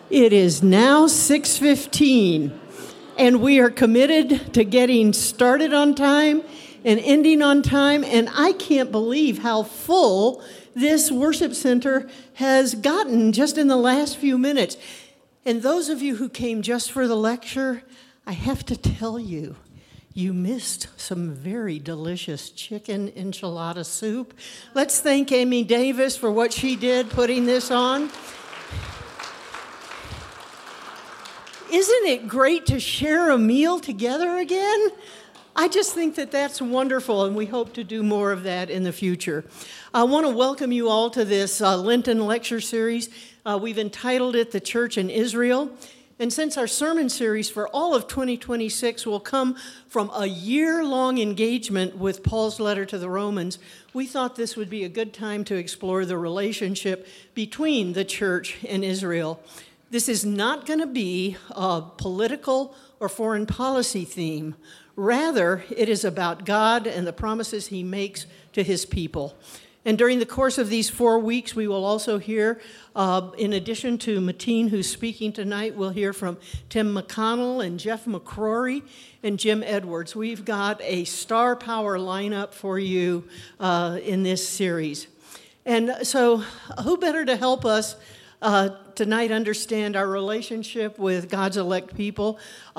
It is now 6:15, and we are committed to getting started on time and ending on time, and I can't believe how full this worship center has gotten just in the last few minutes. And those of you who came just for the lecture, I have to tell you, you missed some very delicious chicken enchilada soup. Let's thank Amy Davis for what she did putting this on. Isn't it great to share a meal together again? I just think that that's wonderful, and we hope to do more of that in the future. I want to welcome you all to this Lenten lecture series. We've entitled it The Church in Israel. And since our sermon series for all of 2026 will come from a year-long engagement with Paul's letter to the Romans, we thought this would be a good time to explore the relationship between the church and Israel. This is not going to be a political or foreign policy theme. Rather, it is about God and the promises he makes to his people. And during the course of these 4 weeks, we will also hear, in addition to Mateen, who's speaking tonight, we'll hear from Tim McConnell and Jeff McCrory and Jim Edwards. We've got a star power lineup for you in this series. And so who better to help us tonight understand our relationship with God's elect people?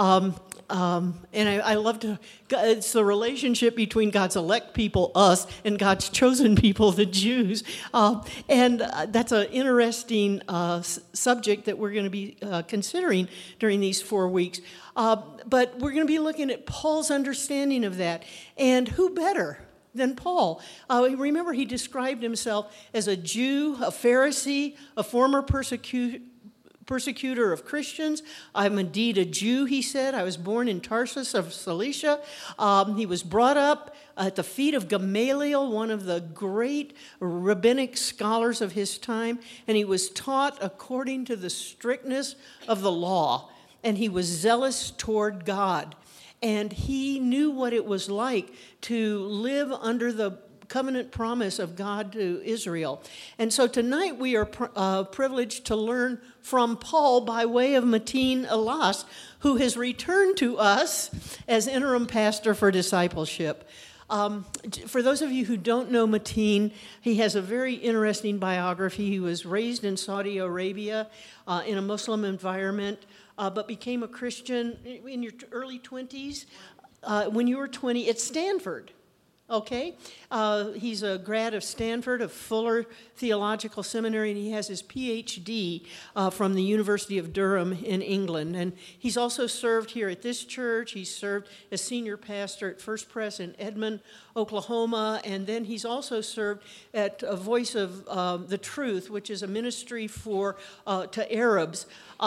And I love to, it's the relationship between God's elect people, us, and God's chosen people, the Jews. And that's an interesting subject that we're going to be considering during these 4 weeks. But we're going to be looking at Paul's understanding of that. And who better than Paul? Remember, he described himself as a Jew, a Pharisee, a former persecutor of Christians. I'm indeed a Jew, he said. I was born in Tarsus of Cilicia. He was brought up at the feet of Gamaliel, one of the great rabbinic scholars of his time, and he was taught according to the strictness of the law, and he was zealous toward God. And he knew what it was like to live under the covenant promise of God to Israel. And so tonight we are privileged to learn from Paul by way of Mateen Elias, who has returned to us as interim pastor for discipleship. For those of you who don't know Mateen, he has a very interesting biography. He was raised in Saudi Arabia in a Muslim environment, but became a Christian in your early 20s. When you were 20 at Stanford. Okay, he's a grad of Stanford, of Fuller Theological Seminary, and he has his PhD from the University of Durham in England. And he's also served here at this church. He's served as senior pastor at First Pres in Edmond, Oklahoma, and then he's also served at a Voice of the Truth, which is a ministry for to Arabs.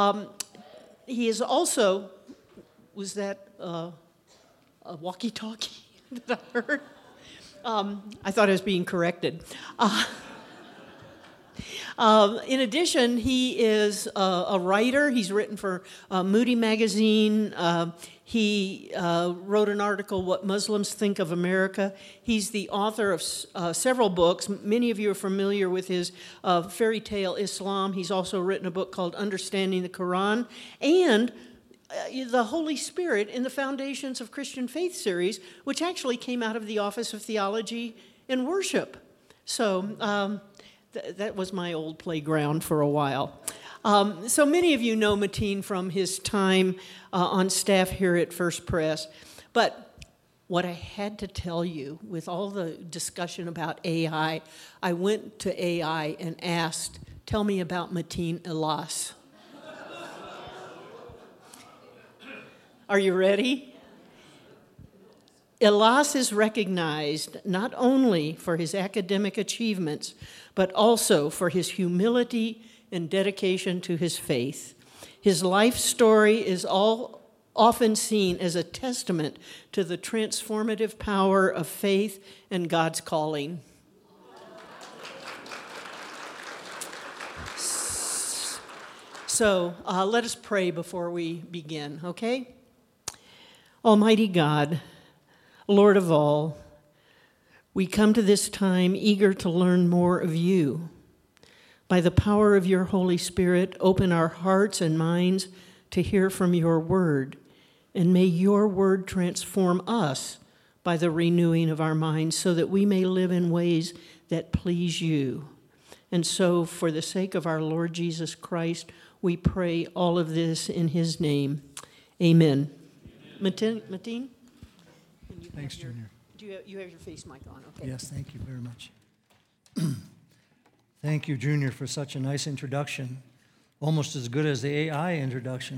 He is also, was that a walkie-talkie that I heard? I thought I was being corrected. In addition, he is a writer. He's written for Moody Magazine. He wrote an article, What Muslims Think of America. He's the author of several books. Many of you are familiar with his fairy tale Islam. He's also written a book called Understanding the Quran and the Holy Spirit in the Foundations of Christian Faith series, which actually came out of the Office of Theology and Worship. So that was my old playground for a while. So many of you know Mateen from his time on staff here at First Pres. But what I had to tell you, with all the discussion about AI, I went to AI and asked, tell me about Mateen Elias. Are you ready? Elias is recognized not only for his academic achievements, but also for his humility and dedication to his faith. His life story is often seen as a testament to the transformative power of faith and God's calling. So let us pray before we begin, okay? Almighty God, Lord of all, we come to this time eager to learn more of you. By the power of your Holy Spirit, open our hearts and minds to hear from your word, and may your word transform us by the renewing of our minds so that we may live in ways that please you. And so, for the sake of our Lord Jesus Christ, we pray all of this in his name. Amen. Mateen? Thanks, Junior. You have your face mic on, okay. Yes, thank you very much. Thank you, Junior, for such a nice introduction. Almost as good as the AI introduction.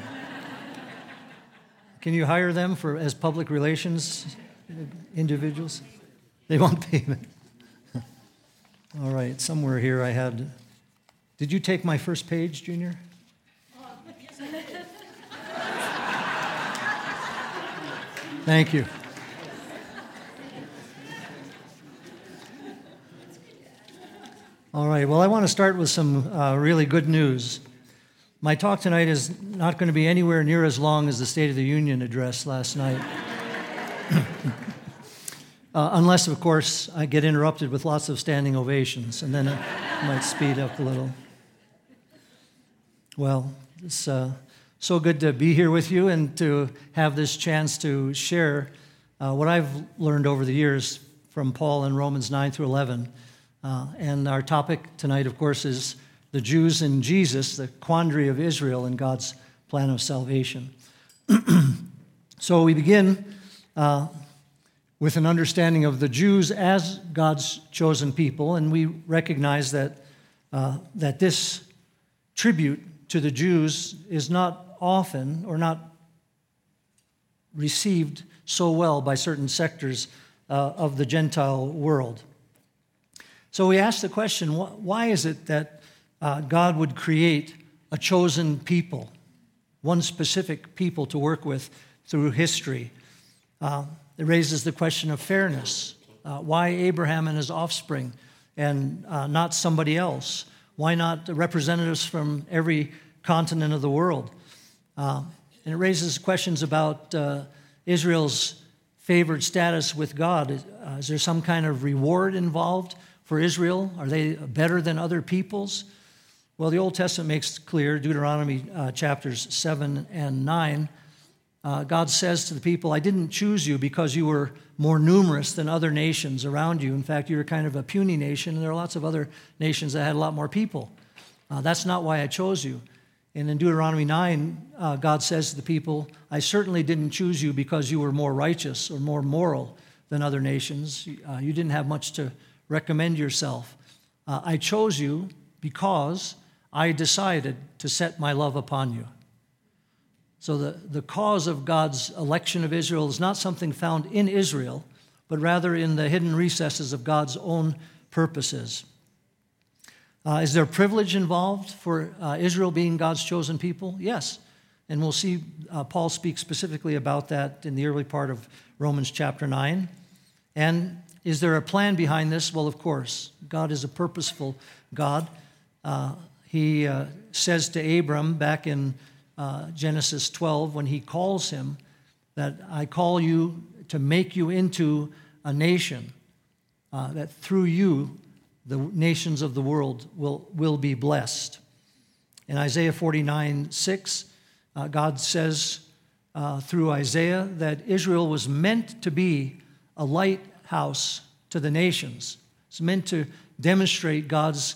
Can you hire them as public relations individuals? They won't pay me. All right, somewhere here I had... Did you take my first page, Junior? Yes, I did. Thank you. All right, well, I want to start with some really good news. My talk tonight is not going to be anywhere near as long as the State of the Union address last night. Unless, of course, I get interrupted with lots of standing ovations, and then I might speed up a little. Well, it's so good to be here with you and to have this chance to share what I've learned over the years from Paul in Romans 9 through 11. And our topic tonight, of course, is the Jews and Jesus, the quandary of Israel and God's plan of salvation. So we begin with an understanding of the Jews as God's chosen people, and we recognize that this tribute to the Jews is not often or not received so well by certain sectors of the Gentile world. So we ask the question, why is it that God would create a chosen people, one specific people to work with through history? It raises the question of fairness. Why Abraham and his offspring and not somebody else? Why not the representatives from every continent of the world? And it raises questions about Israel's favored status with God. Is there some kind of reward involved for Israel? Are they better than other peoples? Well, the Old Testament makes clear, Deuteronomy chapters 7 and 9, God says to the people, I didn't choose you because you were more numerous than other nations around you. In fact, you're kind of a puny nation, and there are lots of other nations that had a lot more people. That's not why I chose you. And in Deuteronomy 9, God says to the people, I certainly didn't choose you because you were more righteous or more moral than other nations. You didn't have much to recommend yourself. I chose you because I decided to set my love upon you. So the cause of God's election of Israel is not something found in Israel, but rather in the hidden recesses of God's own purposes. Is there privilege involved for Israel being God's chosen people? Yes. And we'll see Paul speak specifically about that in the early part of Romans chapter 9. And is there a plan behind this? Well, of course. God is a purposeful God. He says to Abram back in Genesis 12, when he calls him, that I call you to make you into a nation, that through you the nations of the world will be blessed. In Isaiah 49:6, God says through Isaiah that Israel was meant to be a lighthouse to the nations. It's meant to demonstrate God's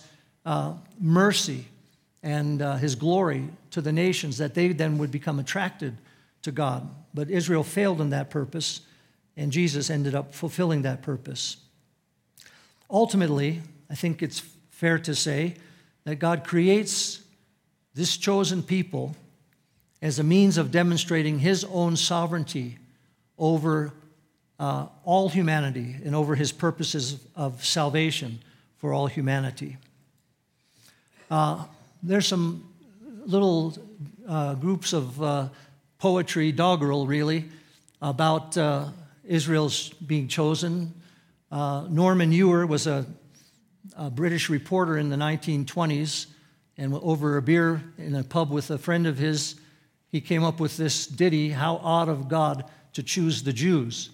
mercy and his glory to the nations, that they then would become attracted to God. But Israel failed in that purpose, and Jesus ended up fulfilling that purpose. Ultimately, I think it's fair to say that God creates this chosen people as a means of demonstrating his own sovereignty over all humanity and over his purposes of salvation for all humanity. There's some little groups of poetry, doggerel really, about Israel's being chosen. Norman Ewer was a British reporter in the 1920s, and over a beer in a pub with a friend of his, he came up with this ditty, How Odd of God to Choose the Jews.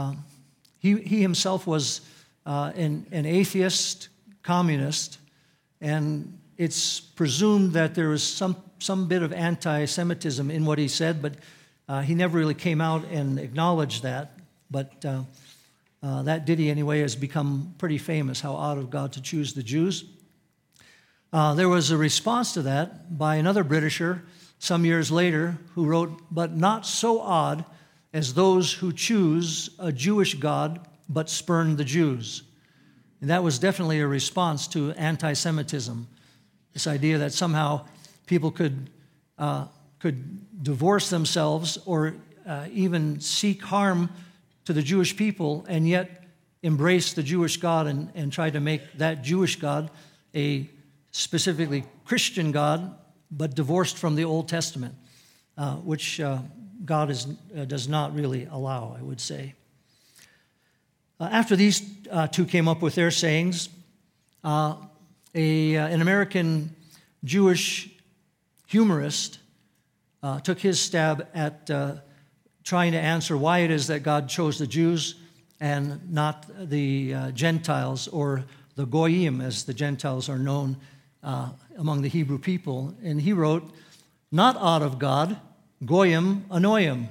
He himself was an atheist communist, and it's presumed that there was some bit of anti-Semitism in what he said, but he never really came out and acknowledged that. But that ditty, anyway, has become pretty famous, how odd of God to choose the Jews. There was a response to that by another Britisher some years later who wrote, "But not so odd as those who choose a Jewish God but spurn the Jews." And that was definitely a response to anti-Semitism, this idea that somehow people could divorce themselves or even seek harm to the Jewish people and yet embrace the Jewish God and try to make that Jewish God a specifically Christian God, but divorced from the Old Testament, which God does not really allow, I would say. After these two came up with their sayings, an American Jewish humorist took his stab at trying to answer why it is that God chose the Jews and not the Gentiles, or the Goyim, as the Gentiles are known among the Hebrew people. And he wrote, "Not odd of God, Goyim annoy him."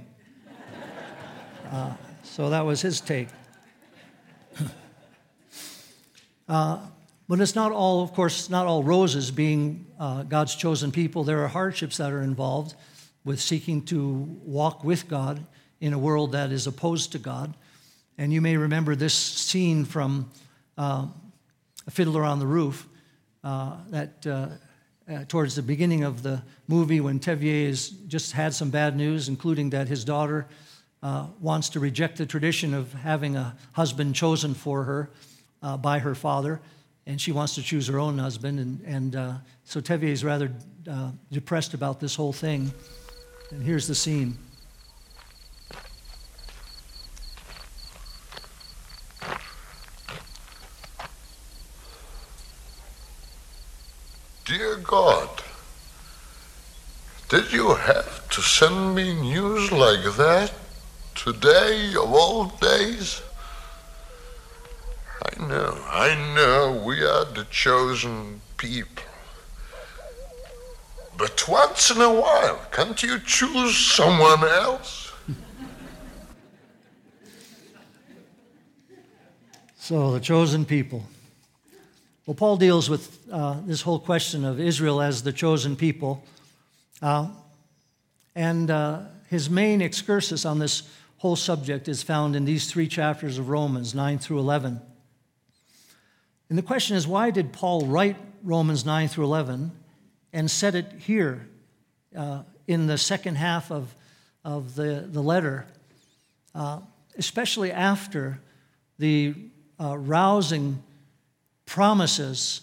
So that was his take. But it's not all, of course, not all roses being God's chosen people. There are hardships that are involved with seeking to walk with God in a world that is opposed to God. And you may remember this scene from A Fiddler on the Roof, towards the beginning of the movie, when Tevye has just had some bad news, including that his daughter wants to reject the tradition of having a husband chosen for her by her father, and she wants to choose her own husband. And so Tevye is rather depressed about this whole thing. And here's the scene. Dear God, did you have to send me news like that today of all days? I know we are the chosen people. But once in a while, can't you choose someone else? So, the chosen people. Well, Paul deals with this whole question of Israel as the chosen people. And his main excursus on this whole subject is found in these 3 chapters of Romans, 9 through 11. And the question is, why did Paul write Romans 9 through 11 and set it here in the second half of the letter, especially after the rousing promises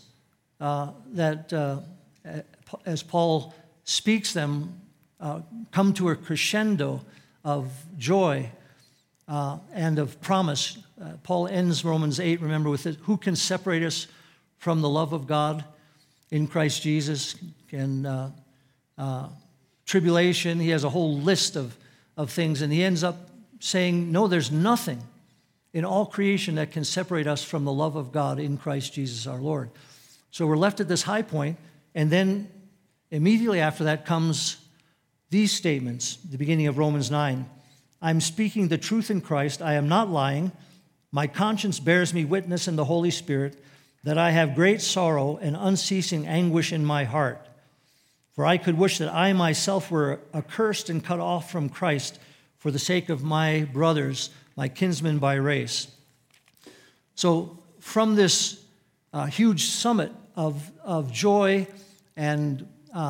that, as Paul speaks them, come to a crescendo of joy and of promise. Paul ends Romans 8, remember, with it, who can separate us from the love of God in Christ Jesus? And tribulation, he has a whole list of things, and he ends up saying, no, there's nothing in all creation that can separate us from the love of God in Christ Jesus our Lord. So we're left at this high point, and then immediately after that comes these statements, the beginning of Romans 9. I'm speaking the truth in Christ. I am not lying. My conscience bears me witness in the Holy Spirit that I have great sorrow and unceasing anguish in my heart. For I could wish that I myself were accursed and cut off from Christ for the sake of my brothers, my kinsmen by race. So from this huge summit of joy and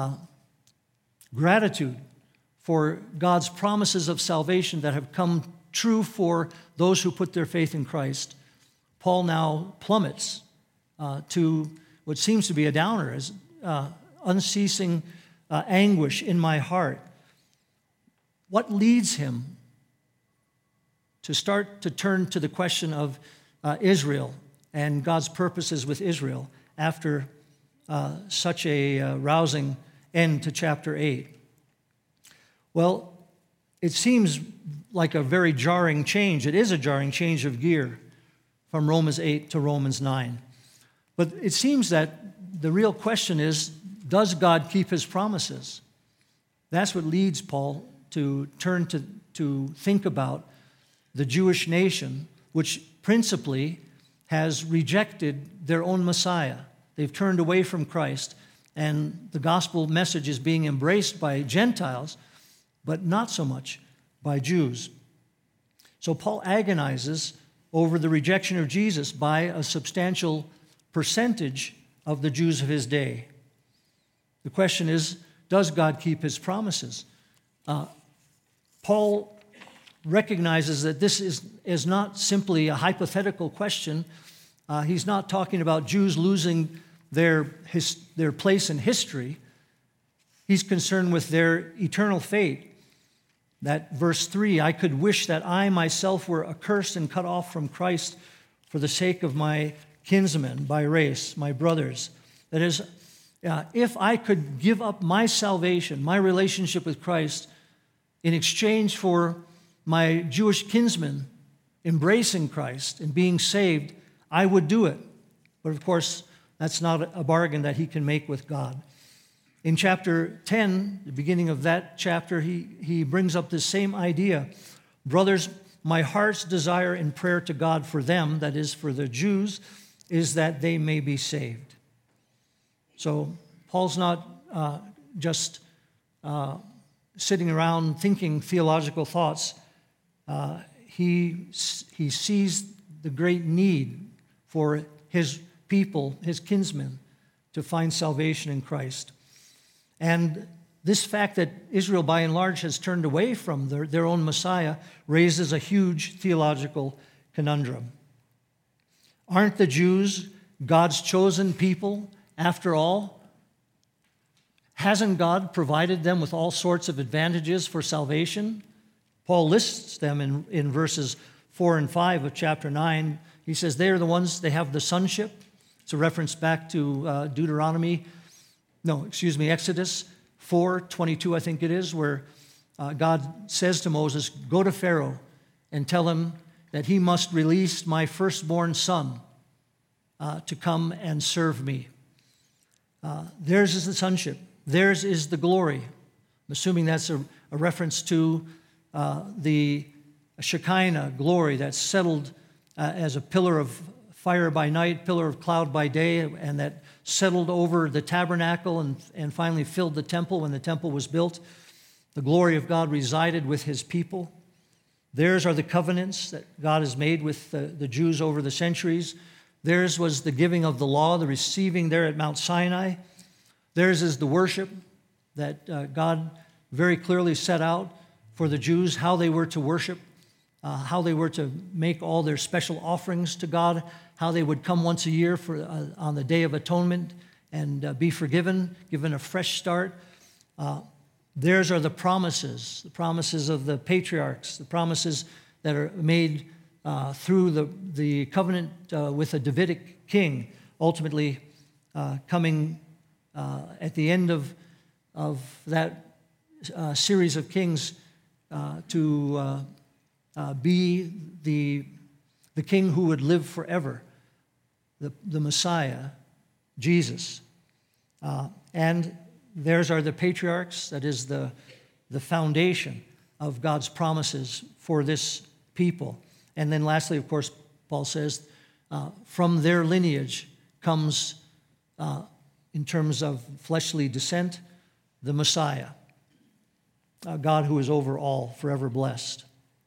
gratitude for God's promises of salvation that have come true for those who put their faith in Christ, Paul now plummets to what seems to be a downer, as unceasing anguish in my heart. What leads him to start to turn to the question of Israel and God's purposes with Israel after such a rousing end to chapter 8? Well, it seems like a very jarring change. It is a jarring change of gear from Romans 8 to Romans 9. But it seems that the real question is, does God keep his promises? That's what leads Paul to turn to think about the Jewish nation, which principally has rejected their own Messiah. They've turned away from Christ, and the gospel message is being embraced by Gentiles, but not so much by Jews. So Paul agonizes over the rejection of Jesus by a substantial percentage of the Jews of his day. The question is, does God keep his promises? Paul recognizes that this is not simply a hypothetical question. He's not talking about Jews losing their place in history. He's concerned with their eternal fate. That verse 3, I could wish that I myself were accursed and cut off from Christ for the sake of my kinsmen by race, my brothers. That is, if I could give up my salvation, my relationship with Christ, in exchange for my Jewish kinsmen embracing Christ and being saved, I would do it. But of course, that's not a bargain that he can make with God. In chapter 10, the beginning of that chapter, he brings up this same idea. Brothers, my heart's desire in prayer to God for them, that is for the Jews, is that they may be saved. So Paul's not just sitting around thinking theological thoughts. He sees the great need for his people, his kinsmen, to find salvation in Christ. And this fact that Israel, by and large, has turned away from their own Messiah raises a huge theological conundrum. Aren't the Jews God's chosen people after all? Hasn't God provided them with all sorts of advantages for salvation? Paul lists them in verses 4 and 5 of chapter 9. He says they are the ones, they have the sonship. It's a reference back to Exodus 4:22, I think it is, where God says to Moses, go to Pharaoh and tell him that he must release my firstborn son to come and serve me. Theirs is the sonship. Theirs is the glory. I'm assuming that's a reference to the Shekinah glory that's settled as a pillar of fire by night, pillar of cloud by day, and that settled over the tabernacle and finally filled the temple when the temple was built. The glory of God resided with his people. Theirs are the covenants that God has made with the Jews over the centuries. Theirs was the giving of the law, the receiving there at Mount Sinai. Theirs is the worship that God very clearly set out for the Jews, how they were to worship, how they were to make all their special offerings to God, how they would come once a year on the Day of Atonement and be forgiven, given a fresh start. Theirs are the promises of the patriarchs, the promises that are made through the covenant with a Davidic king, ultimately coming at the end of that series of kings to be the king who would live forever, the Messiah, Jesus. And theirs are the patriarchs, that is the foundation of God's promises for this people. And then lastly, of course, Paul says, from their lineage comes, in terms of fleshly descent, the Messiah, God who is over all, forever blessed.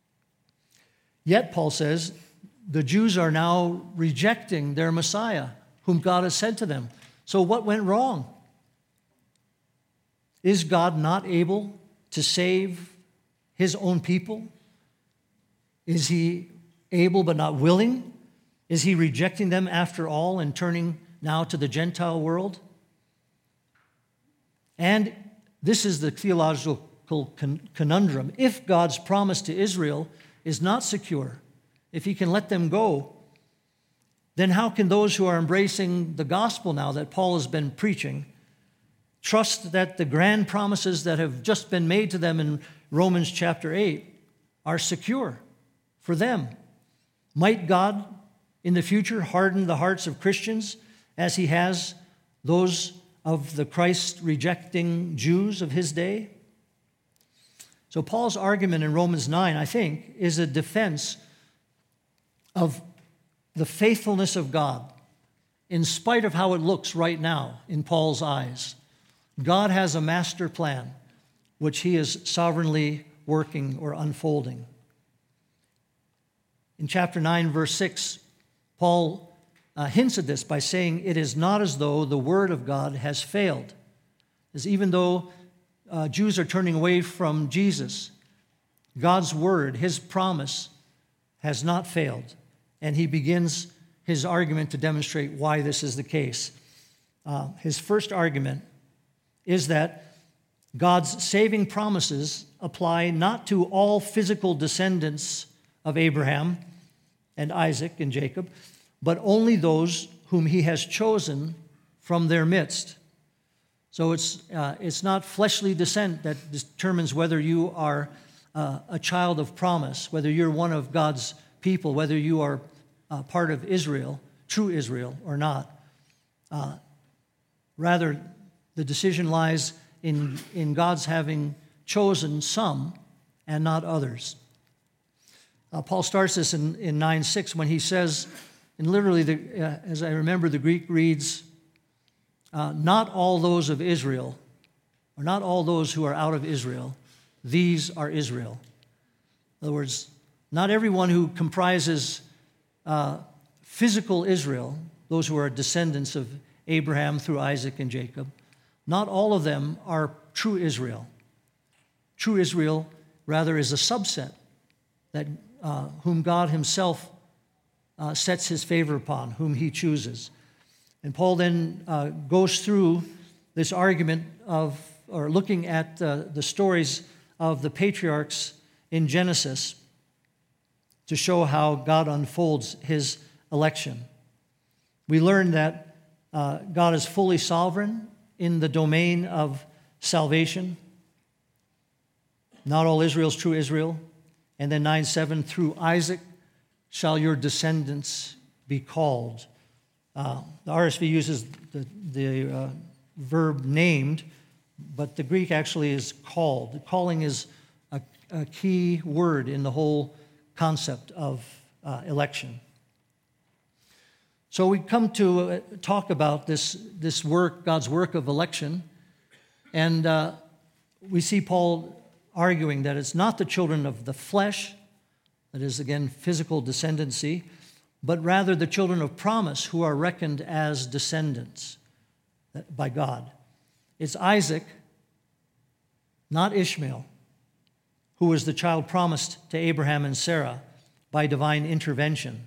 Yet, Paul says, the Jews are now rejecting their Messiah, whom God has sent to them. So what went wrong? Is God not able to save his own people? Is he able but not willing? Is he rejecting them after all and turning now to the Gentile world? And this is the theological conundrum. If God's promise to Israel is not secure, if he can let them go, then how can those who are embracing the gospel now that Paul has been preaching trust that the grand promises that have just been made to them in Romans chapter 8 are secure for them? Might God in the future harden the hearts of Christians as he has those of the Christ-rejecting Jews of his day? So Paul's argument in Romans 9, I think, is a defense of the faithfulness of God, in spite of how it looks right now in Paul's eyes. God has a master plan, which he is sovereignly working or unfolding. In chapter 9, verse 6, Paul hints at this by saying, "It is not as though the word of God has failed." As even though Jews are turning away from Jesus, God's word, his promise, has not failed. And he begins his argument to demonstrate why this is the case. His first argument is that God's saving promises apply not to all physical descendants of Abraham and Isaac and Jacob, but only those whom he has chosen from their midst. So it's not fleshly descent that determines whether you are a child of promise, whether you're one of God's people, whether you are part of Israel, true Israel, or not. Rather, the decision lies in God's having chosen some and not others. Paul starts this in 9:6 when he says, and literally, as I remember, the Greek reads, not all those of Israel, or not all those who are out of Israel, these are Israel. In other words, not everyone who comprises physical Israel, those who are descendants of Abraham through Isaac and Jacob, not all of them are true Israel. True Israel, rather, is a subset that whom God himself sets his favor upon, whom he chooses. And Paul then goes through this argument of, or looking at the stories of the patriarchs in Genesis to show how God unfolds his election. We learn that God is fully sovereign in the domain of salvation. Not all Israel is true Israel. And then 9:7, through Isaac shall your descendants be called. The RSV uses the verb named, but the Greek actually is called. Calling is a key word in the whole concept of election. So we come to talk about this work, God's work of election, and we see Paul arguing that it's not the children of the flesh, that is, again, physical descendancy, but rather the children of promise who are reckoned as descendants by God. It's Isaac, not Ishmael, who was the child promised to Abraham and Sarah by divine intervention.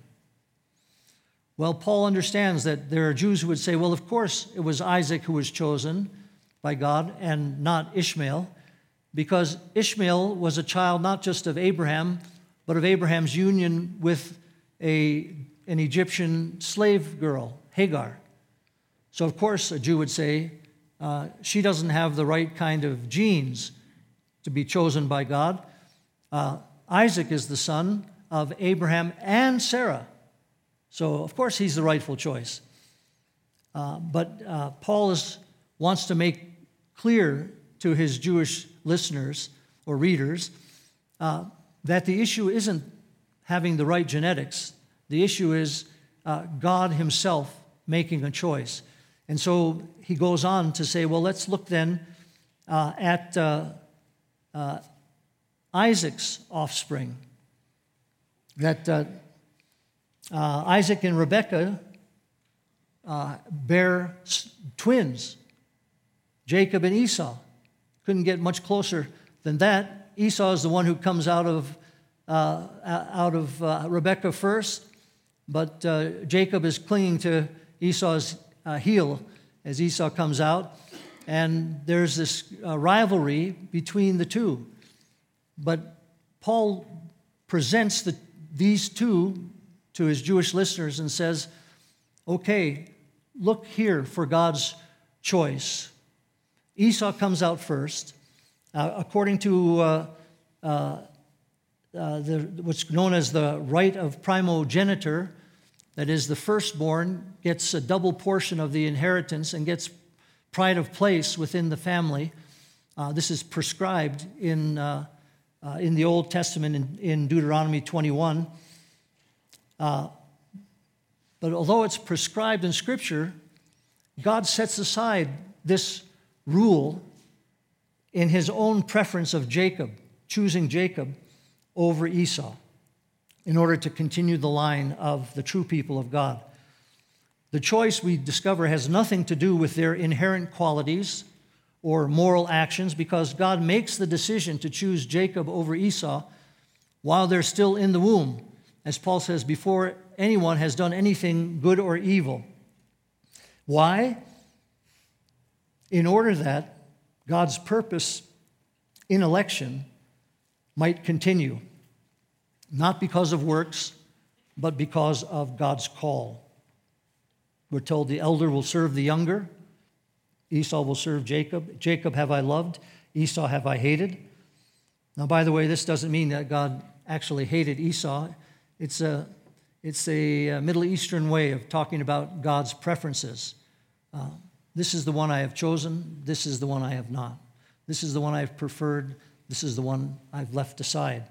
Well, Paul understands that there are Jews who would say, well, of course it was Isaac who was chosen by God and not Ishmael, because Ishmael was a child not just of Abraham, but of Abraham's union with an Egyptian slave girl, Hagar. So, of course, a Jew would say, she doesn't have the right kind of genes to be chosen by God. Isaac is the son of Abraham and Sarah. So, of course, he's the rightful choice. But Paul wants to make clear to his Jewish listeners or readers that the issue isn't having the right genetics. The issue is God himself making a choice. And so he goes on to say, well, let's look then at Isaac's offspring. That Isaac and Rebekah bear twins, Jacob and Esau. Couldn't get much closer than that. Esau is the one who comes out of Rebekah first, but Jacob is clinging to Esau's heel as Esau comes out, and there's this rivalry between the two. But Paul presents these two to his Jewish listeners and says, okay, look here for God's choice. Esau comes out first. According to what's known as the right of primogeniture, That is, the firstborn gets a double portion of the inheritance and gets pride of place within the family. This is prescribed in the Old Testament in Deuteronomy 21. But although it's prescribed in Scripture, God sets aside this rule in his own preference of Jacob, choosing Jacob over Esau in order to continue the line of the true people of God. The choice, we discover, has nothing to do with their inherent qualities or moral actions, because God makes the decision to choose Jacob over Esau while they're still in the womb, as Paul says, before anyone has done anything good or evil. Why? In order that God's purpose in election might continue, not because of works, but because of God's call. We're told the elder will serve the younger. Esau will serve Jacob. Jacob have I loved, Esau have I hated. Now, by the way, this doesn't mean that God actually hated Esau. It's a Middle Eastern way of talking about God's preferences. This is the one I have chosen. This is the one I have not. This is the one I've preferred. This is the one I've left aside.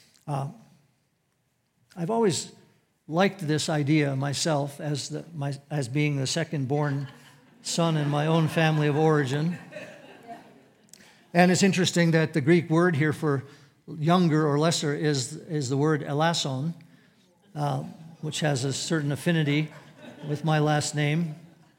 I've always liked this idea myself as being the second-born son in my own family of origin. And it's interesting that the Greek word here for younger or lesser is the word elason, which has a certain affinity with my last name.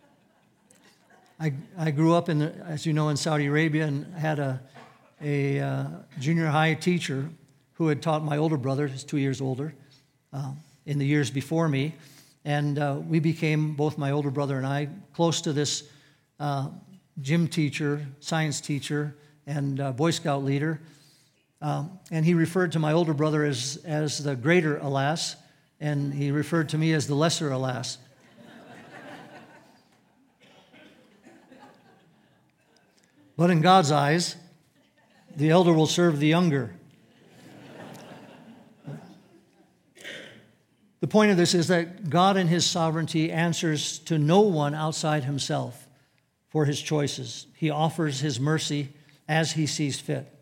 I grew up as you know, in Saudi Arabia, and had a junior high teacher who had taught my older brother, who's 2 years older, in the years before me. And we became, both my older brother and I, close to this gym teacher, science teacher, and Boy Scout leader. And he referred to my older brother as the greater Alas, and he referred to me as the lesser Alas. But in God's eyes, the elder will serve the younger. The point of this is that God in his sovereignty answers to no one outside himself for his choices. He offers his mercy as he sees fit.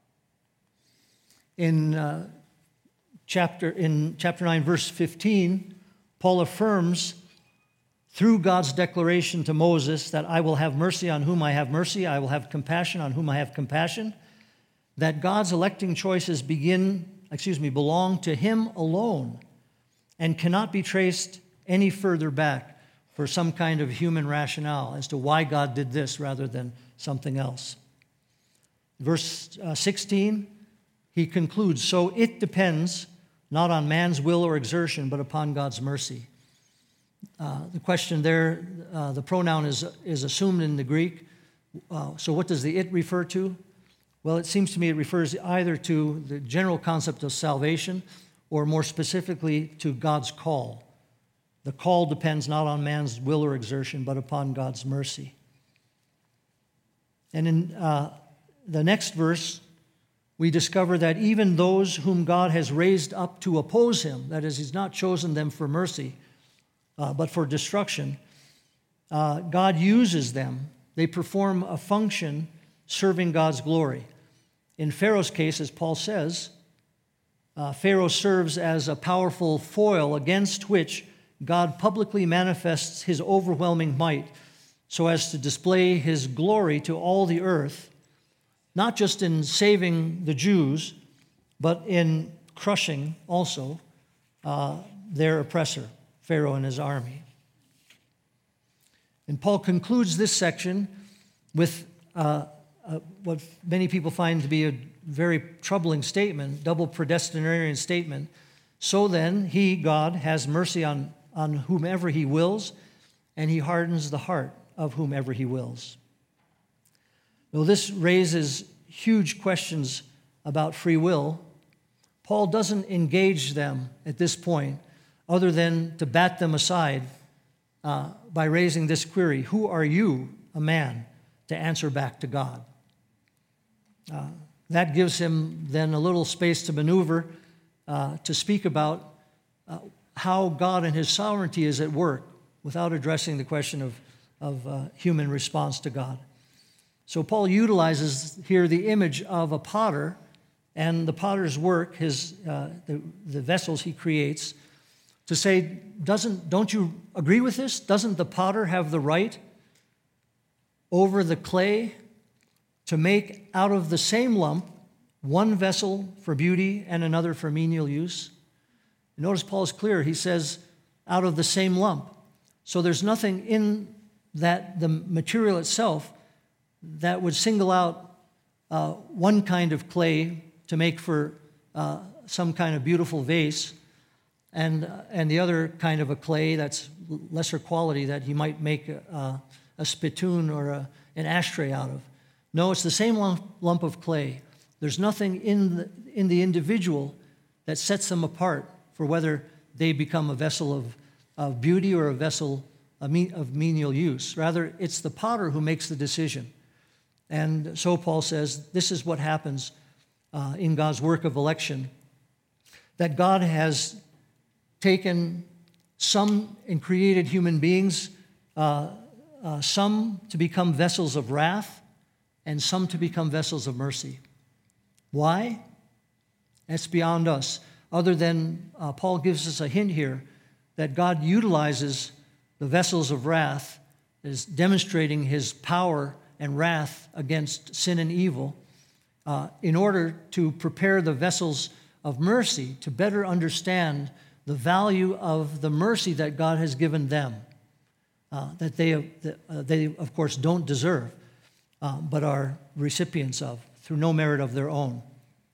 In chapter 9, verse 15, Paul affirms through God's declaration to Moses that I will have mercy on whom I have mercy, I will have compassion on whom I have compassion, that God's electing choices belong to him alone and cannot be traced any further back for some kind of human rationale as to why God did this rather than something else. Verse 16, he concludes, so it depends not on man's will or exertion, but upon God's mercy. The question there, the pronoun is assumed in the Greek. So what does the it refer to? Well, it seems to me it refers either to the general concept of salvation or more specifically to God's call. The call depends not on man's will or exertion, but upon God's mercy. And in the next verse, we discover that even those whom God has raised up to oppose him, that is, he's not chosen them for mercy, but for destruction, God uses them. They perform a function serving God's glory. In Pharaoh's case, as Paul says, Pharaoh serves as a powerful foil against which God publicly manifests his overwhelming might so as to display his glory to all the earth, not just in saving the Jews, but in crushing also their oppressor, Pharaoh and his army. And Paul concludes this section with what many people find to be a very troubling statement, double predestinarian statement. So then, he, God, has mercy on whomever he wills, and he hardens the heart of whomever he wills. Though this raises huge questions about free will, Paul doesn't engage them at this point other than to bat them aside by raising this query: who are you, a man, to answer back to God? That gives him then a little space to maneuver, to speak about how God and his sovereignty is at work without addressing the question of human response to God. So Paul utilizes here the image of a potter and the potter's work, the vessels he creates, to say, don't you agree with this? Doesn't the potter have the right over the clay to make out of the same lump one vessel for beauty and another for menial use? Notice Paul is clear. He says, out of the same lump. So there's nothing in the material itself that would single out one kind of clay to make for some kind of beautiful vase, and the other kind of a clay that's lesser quality that he might make a spittoon or an ashtray out of. No, it's the same lump of clay. There's nothing in the individual that sets them apart for whether they become a vessel of beauty or a vessel of menial use. Rather, it's the potter who makes the decision. And so Paul says this is what happens in God's work of election, that God has taken some and created human beings, some to become vessels of wrath and some to become vessels of mercy. Why? That's beyond us. Other than Paul gives us a hint here that God utilizes the vessels of wrath as demonstrating his power and wrath against sin and evil in order to prepare the vessels of mercy to better understand the value of the mercy that God has given them, that they, of course, don't deserve, but are recipients of through no merit of their own.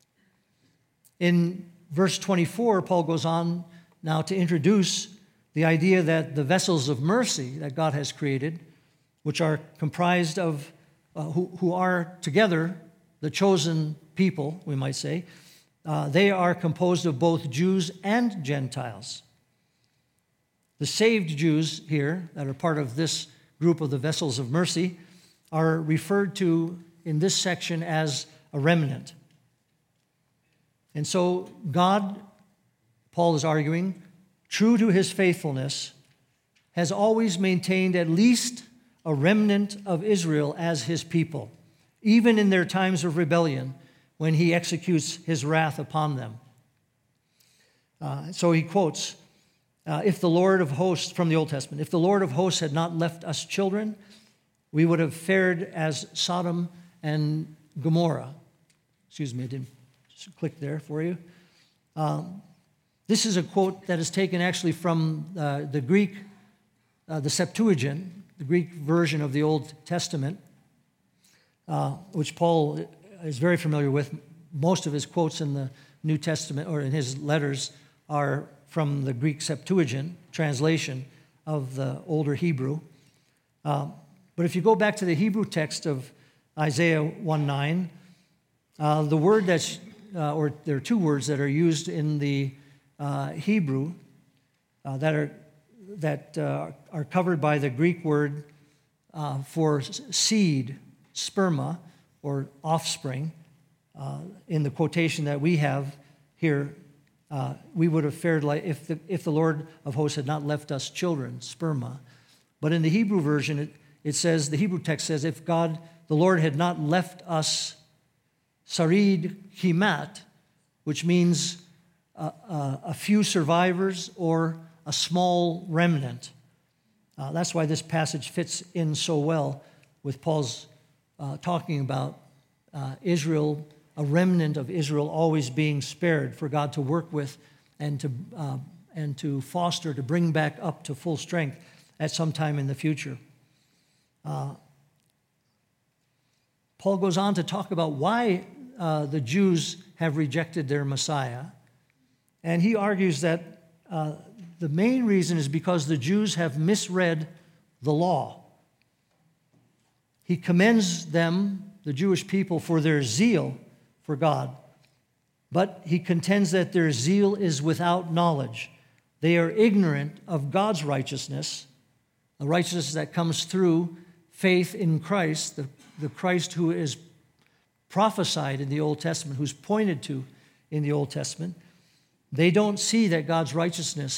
In verse 24, Paul goes on now to introduce the idea that the vessels of mercy that God has created, which are comprised of, who are together the chosen people, we might say, they are composed of both Jews and Gentiles. The saved Jews here, that are part of this group of the vessels of mercy, are referred to in this section as a remnant. And so God, Paul is arguing, true to his faithfulness, has always maintained at least a remnant of Israel as his people, even in their times of rebellion, when he executes his wrath upon them. So he quotes, if the Lord of hosts, from the Old Testament, if the Lord of hosts had not left us children, we would have fared as Sodom and Gomorrah. Excuse me, I didn't click there for you. This is a quote that is taken actually from the Greek, the Septuagint, the Greek version of the Old Testament, which Paul is very familiar with. Most of his quotes in the New Testament or in his letters are from the Greek Septuagint translation of the older Hebrew. But if you go back to the Hebrew text of Isaiah 1:9, the word that's, or there are two words that are used in the Hebrew that are covered by the Greek word for seed, sperma, or offspring. In the quotation that we have here, we would have fared like if the Lord of hosts had not left us children, sperma. But in the Hebrew version, it says, the Hebrew text says, if God, the Lord, had not left us sarid himat, which means a few survivors or a small remnant. That's why this passage fits in so well with Paul's talking about Israel, a remnant of Israel always being spared for God to work with and to foster, to bring back up to full strength at some time in the future. Paul goes on to talk about why the Jews have rejected their Messiah. And he argues that the main reason is because the Jews have misread the law. He commends them, the Jewish people, for their zeal for God. But he contends that their zeal is without knowledge. They are ignorant of God's righteousness, the righteousness that comes through faith in Christ, the Christ who is prophesied in the Old Testament, who's pointed to in the Old Testament. They don't see that God's righteousness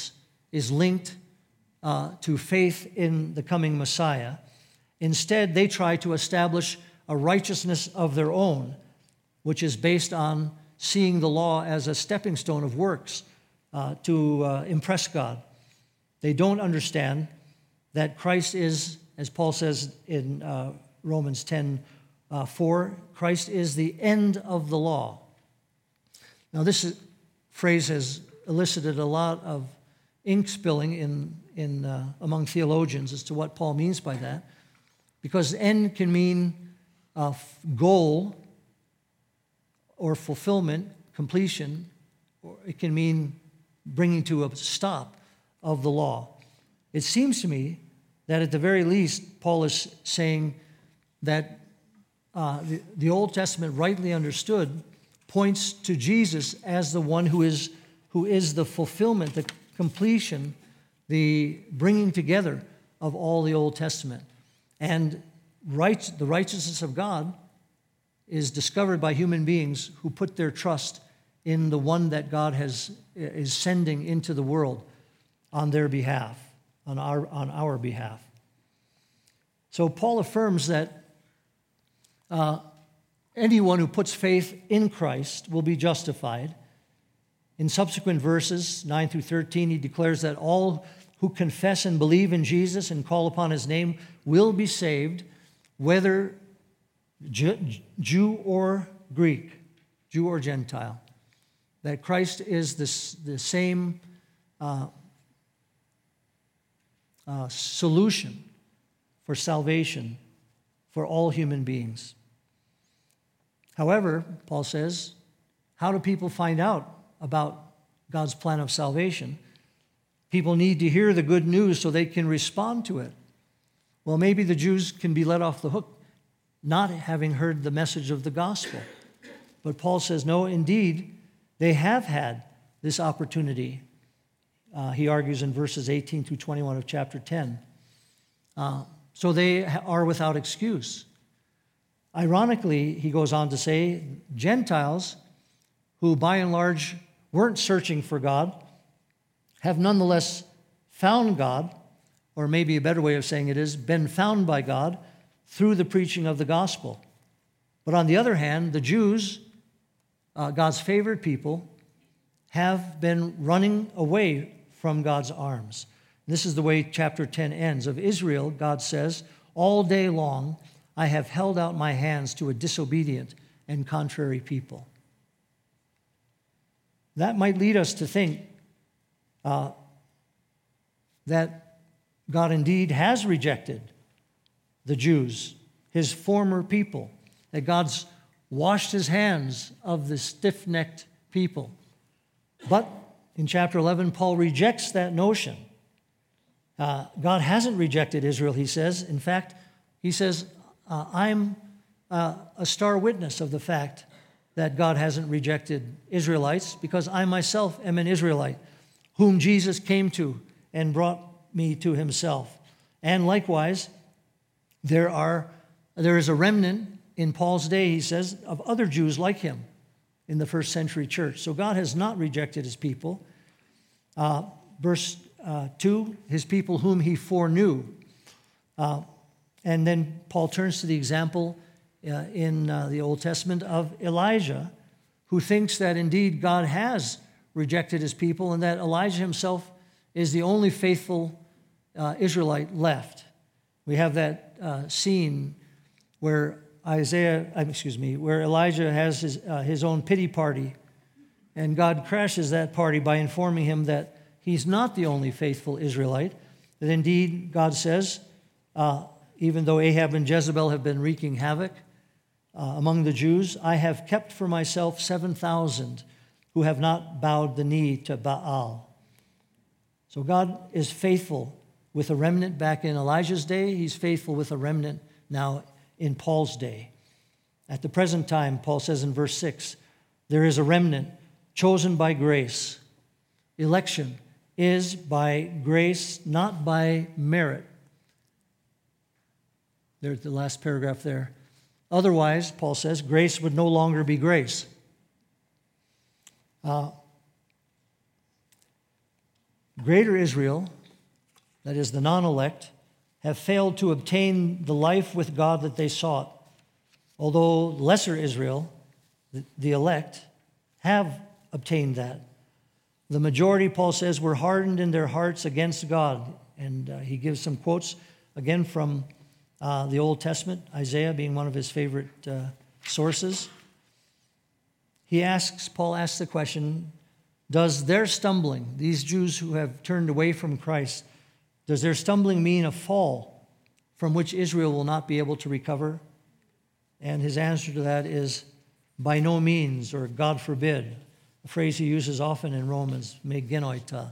is linked to faith in the coming Messiah. Instead, they try to establish a righteousness of their own, which is based on seeing the law as a stepping stone of works to impress God. They don't understand that Christ is, as Paul says in Romans 10:4, Christ is the end of the law. Now, this phrase has elicited a lot of ink spilling among theologians as to what Paul means by that, because end can mean goal or fulfillment, completion, or it can mean bringing to a stop of the law. It seems to me that at the very least, Paul is saying that the Old Testament, rightly understood, points to Jesus as the one who is the fulfillment, the completion, the bringing together of all the Old Testament. And the righteousness of God is discovered by human beings who put their trust in the one that God is sending into the world on their behalf, on our behalf. So Paul affirms that anyone who puts faith in Christ will be justified. In subsequent verses, 9 through 13, he declares that all who confess and believe in Jesus and call upon his name will be saved, whether Jew or Greek, Jew or Gentile. That Christ is the same solution for salvation for all human beings. However, Paul says, how do people find out about God's plan of salvation? People need to hear the good news so they can respond to it. Well, maybe the Jews can be let off the hook not having heard the message of the gospel. But Paul says, no, indeed, they have had this opportunity. He argues in verses 18 through 21 of chapter 10. So they are without excuse. Ironically, he goes on to say, Gentiles, who by and large weren't searching for God, have nonetheless found God, or maybe a better way of saying it is, been found by God through the preaching of the gospel. But on the other hand, the Jews, God's favored people, have been running away from God's arms. This is the way chapter 10 ends. Of Israel, God says, all day long I have held out my hands to a disobedient and contrary people. That might lead us to think that God indeed has rejected the Jews, his former people, that God's washed his hands of the stiff-necked people. But in chapter 11, Paul rejects that notion. God hasn't rejected Israel, he says. In fact, he says, I'm a star witness of the fact that God hasn't rejected Israelites, because I myself am an Israelite, whom Jesus came to and brought me to himself. And likewise, there is a remnant in Paul's day, he says, of other Jews like him in the first century church. So God has not rejected his people. Verse 2, his people whom he foreknew. And then Paul turns to the example in the Old Testament of Elijah, who thinks that indeed God has rejected his people and that Elijah himself is the only faithful Israelite left. We have that scene where where Elijah has his own pity party, and God crashes that party by informing him that he's not the only faithful Israelite, that indeed, God says, even though Ahab and Jezebel have been wreaking havoc among the Jews, I have kept for myself 7,000 who have not bowed the knee to Baal. So God is faithful with a remnant back in Elijah's day. He's faithful with a remnant now in Paul's day. At the present time, Paul says in verse 6, there is a remnant chosen by grace. Election is by grace, not by merit. There's the last paragraph there. Otherwise, Paul says, grace would no longer be grace. Greater Israel, that is the non-elect, have failed to obtain the life with God that they sought, although lesser Israel, the elect, have obtained that. The majority, Paul says, were hardened in their hearts against God. And he gives some quotes, again, from the Old Testament, Isaiah being one of his favorite sources. Paul asks the question, does their stumbling, these Jews who have turned away from Christ, does their stumbling mean a fall from which Israel will not be able to recover? And his answer to that is, by no means, or God forbid, a phrase he uses often in Romans, me genoita.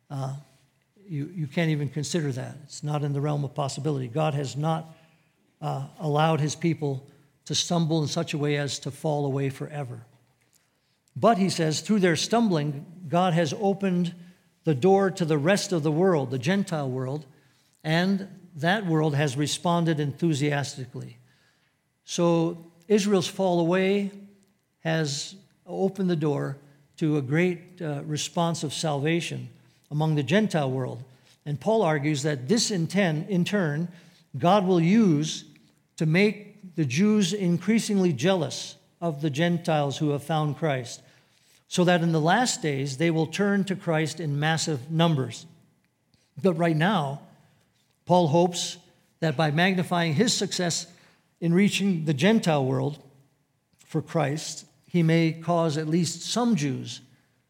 You can't even consider that. It's not in the realm of possibility. God has not allowed his people to stumble in such a way as to fall away forever. But, he says, through their stumbling, God has opened the door to the rest of the world, the Gentile world, and that world has responded enthusiastically. So Israel's fall away has opened the door to a great response of salvation among the Gentile world. And Paul argues that this in turn, God will use to make the Jews increasingly jealous of the Gentiles who have found Christ, so that in the last days they will turn to Christ in massive numbers. But right now, Paul hopes that by magnifying his success in reaching the Gentile world for Christ, he may cause at least some Jews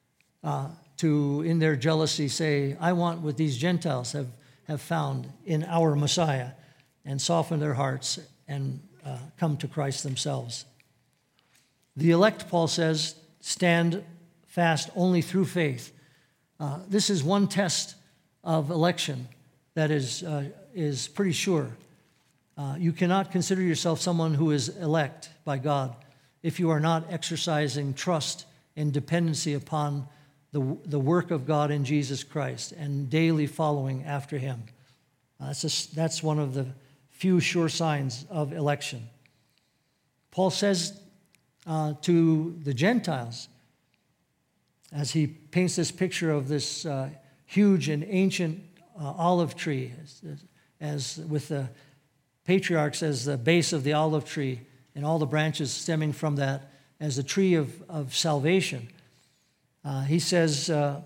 to, in their jealousy, say, I want what these Gentiles have found in our Messiah, and soften their hearts and come to Christ themselves. The elect, Paul says, stand fast only through faith. This is one test of election that is pretty sure. You cannot consider yourself someone who is elect by God if you are not exercising trust and dependency upon the work of God in Jesus Christ and daily following after him. That's one of the few sure signs of election. Paul says to the Gentiles, as he paints this picture of this huge and ancient olive tree, as with the patriarchs as the base of the olive tree and all the branches stemming from that as a tree of salvation. He says the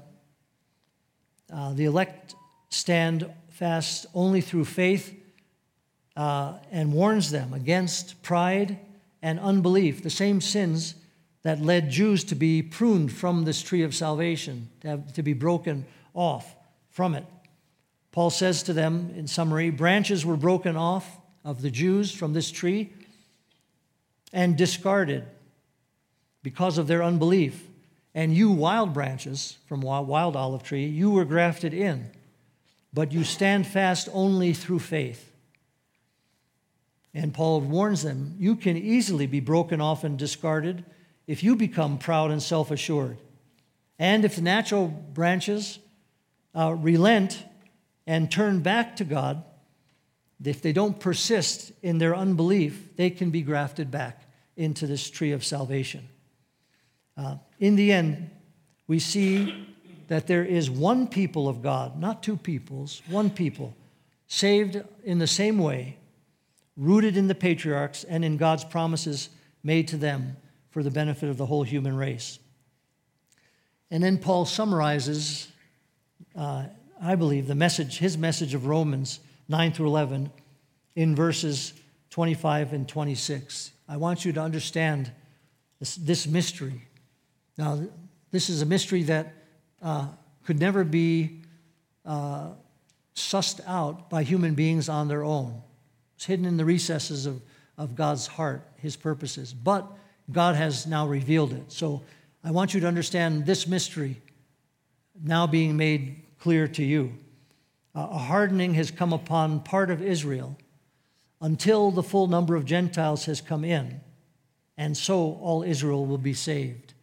elect stand fast only through faith and warns them against pride and unbelief, the same sins that led Jews to be pruned from this tree of salvation, to be broken off from it. Paul says to them, in summary, branches were broken off of the Jews from this tree and discarded because of their unbelief. And you, wild branches from wild olive tree, you were grafted in, but you stand fast only through faith. And Paul warns them, you can easily be broken off and discarded if you become proud and self-assured. And if the natural branches relent and turn back to God, if they don't persist in their unbelief, they can be grafted back into this tree of salvation. In the end, we see that there is one people of God, not two peoples, one people, saved in the same way, rooted in the patriarchs and in God's promises made to them for the benefit of the whole human race. And then Paul summarizes, I believe, his message of Romans 9 through 11 in verses 25 and 26. I want you to understand this mystery. Now, this is a mystery that could never be sussed out by human beings on their own. It's hidden in the recesses of God's heart, his purposes. But God has now revealed it. So I want you to understand this mystery now being made clear to you. A hardening has come upon part of Israel until the full number of Gentiles has come in, and so all Israel will be saved.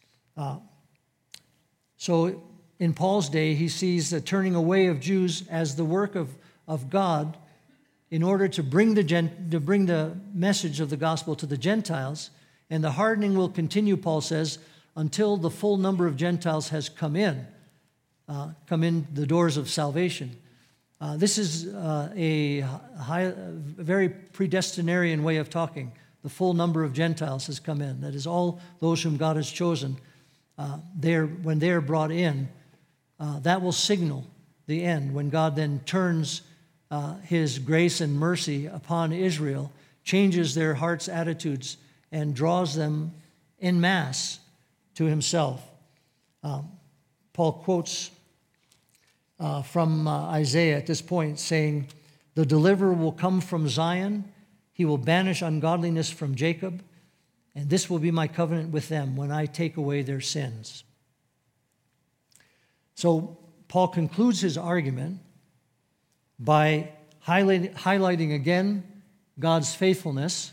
So in Paul's day, he sees the turning away of Jews as the work of God in order to bring the message of the gospel to the Gentiles, and the hardening will continue, Paul says, until the full number of Gentiles has come in. come in the doors of salvation. This is a very predestinarian way of talking. The full number of Gentiles has come in. That is, all those whom God has chosen. When they are brought in, that will signal the end, when God then turns his grace and mercy upon Israel, changes their hearts' attitudes, and draws them en masse to himself. Paul quotes from Isaiah at this point, saying, "The deliverer will come from Zion. He will banish ungodliness from Jacob, and this will be my covenant with them when I take away their sins." So Paul concludes his argument by highlighting again God's faithfulness.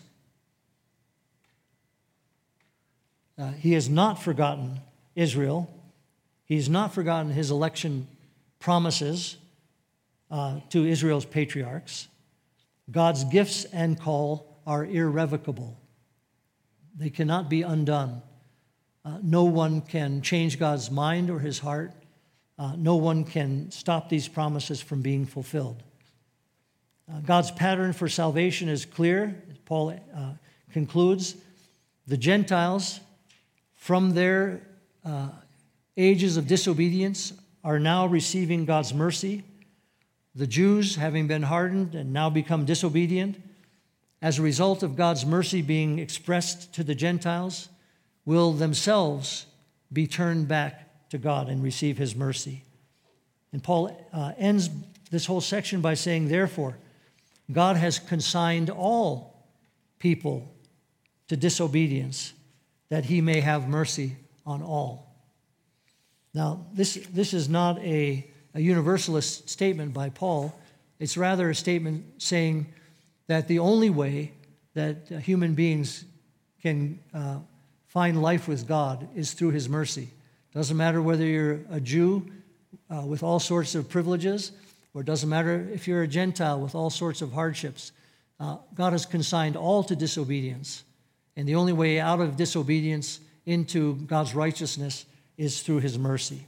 He has not forgotten Israel. He has not forgotten his election promises to Israel's patriarchs. God's gifts and call are irrevocable. They cannot be undone. No one can change God's mind or his heart. No one can stop these promises from being fulfilled. God's pattern for salvation is clear. Paul concludes, the Gentiles, from their ages of disobedience, are now receiving God's mercy. The Jews, having been hardened and now become disobedient, as a result of God's mercy being expressed to the Gentiles, will themselves be turned back to God and receive his mercy. And Paul ends this whole section by saying, therefore, God has consigned all people to disobedience, that he may have mercy on all. Now, this is not a universalist statement by Paul. It's rather a statement saying that the only way that human beings can find life with God is through his mercy. Doesn't matter whether you're a Jew with all sorts of privileges, or it doesn't matter if you're a Gentile with all sorts of hardships. God has consigned all to disobedience. And the only way out of disobedience into God's righteousness is through his mercy.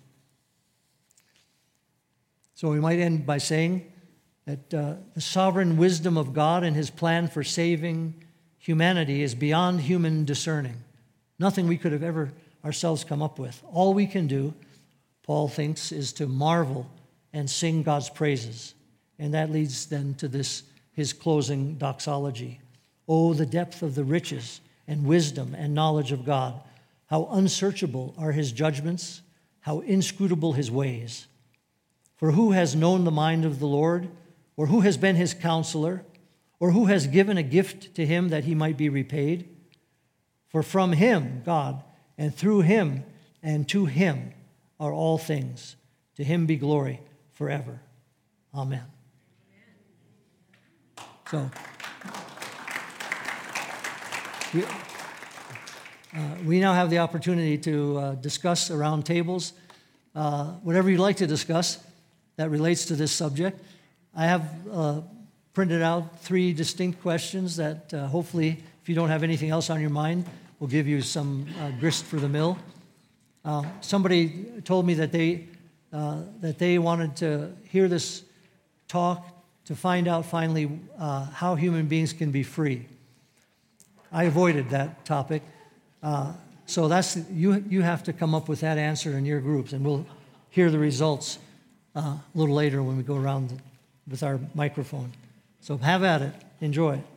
So we might end by saying that the sovereign wisdom of God and his plan for saving humanity is beyond human discerning. Nothing we could have ever ourselves come up with. All we can do, Paul thinks, is to marvel and sing God's praises. And that leads then to his closing doxology. Oh, the depth of the riches and wisdom and knowledge of God. How unsearchable are his judgments, how inscrutable his ways. For who has known the mind of the Lord, or who has been his counselor, or who has given a gift to him that he might be repaid? For from him, God, and through him, and to him are all things. To him be glory forever. Amen. So, we now have the opportunity to discuss around tables whatever you'd like to discuss that relates to this subject. I have printed out 3 distinct questions that hopefully, if you don't have anything else on your mind, will give you some grist for the mill. Somebody told me that they wanted to hear this talk to find out finally how human beings can be free. I avoided that topic. So that's you have to come up with that answer in your groups, and we'll hear the results a little later when we go around with our microphone. So have at it. Enjoy it.